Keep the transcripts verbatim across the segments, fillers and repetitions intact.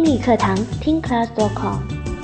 英语课堂听 class dot com。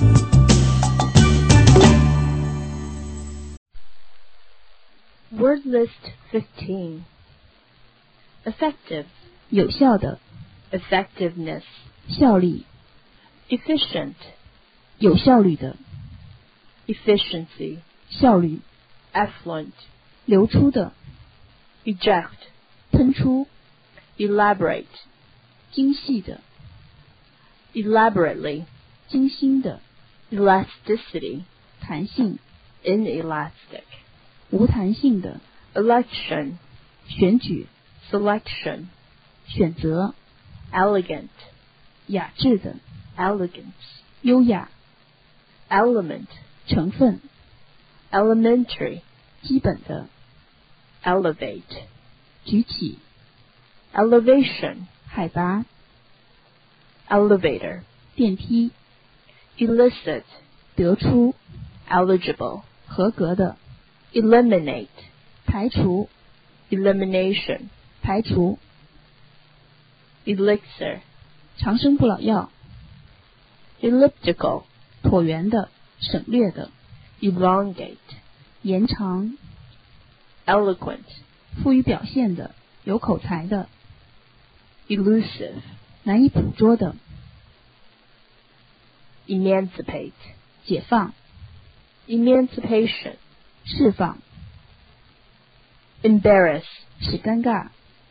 Word list fifteen. Effective, 有效的 effectiveness. 效力 Efficient, 有效率的 efficiency. 效率 Effluent, 流出的 eject. 喷出 Elaborate, 精细的 elaborately. 精心的 Elasticity, 弹性 inelastic. 无弹性的 Election, 选举 selection. 选择 Elegant, 雅致的 elegance. 优雅 Element, 成分 elementary. 基本的 Elevate, 举起 elevation. 海拔 Elevator, 电梯 elicit. 得出 Eligible, 合格的 eliminate. 排除 Elimination, 排除 elixir. 长生不老药 Elliptical, 椭圆的省略的 elongate. 延长 Eloquent, 富于表现的有口才的 elusive. 难以捕捉的 Emancipate, 解放 emancipation. 释放 Embarrass, 使尴尬